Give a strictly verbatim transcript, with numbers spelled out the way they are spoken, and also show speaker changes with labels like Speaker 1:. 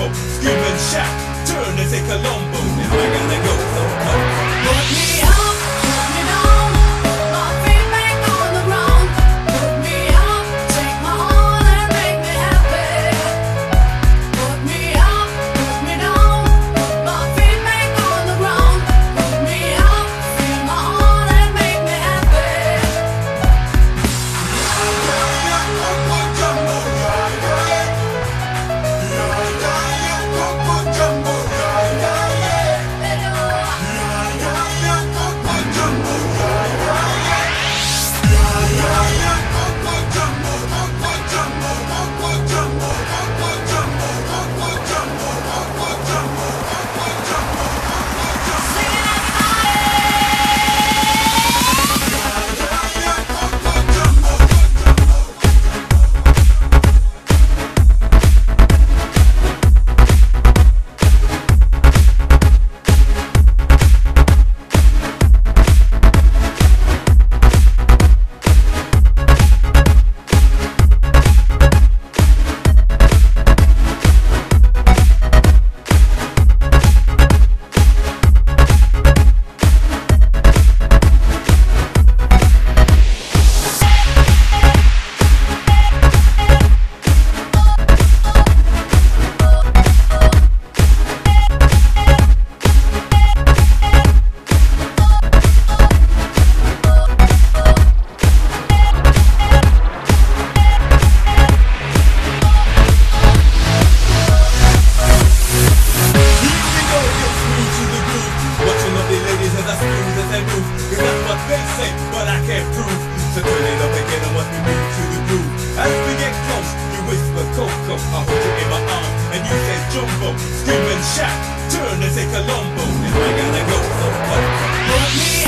Speaker 1: jumbo, scream and shout, turn and say Colombo. Now I gotta go, so come.
Speaker 2: Put me up, put me down, put my feet back on the ground. Put me up, take my all and make me happy. Put me up, put me down, put my feet back on the ground. Put me up, feel my all and make me happy.
Speaker 1: Cause that's what they say, but I can't prove. So turn it up again and watch me move to the groove. As we get close, you whisper Coco, I hold you in my arm, and you say jumbo, scream and shout, turn and say Colombo. And I gotta go, so come.
Speaker 2: Put me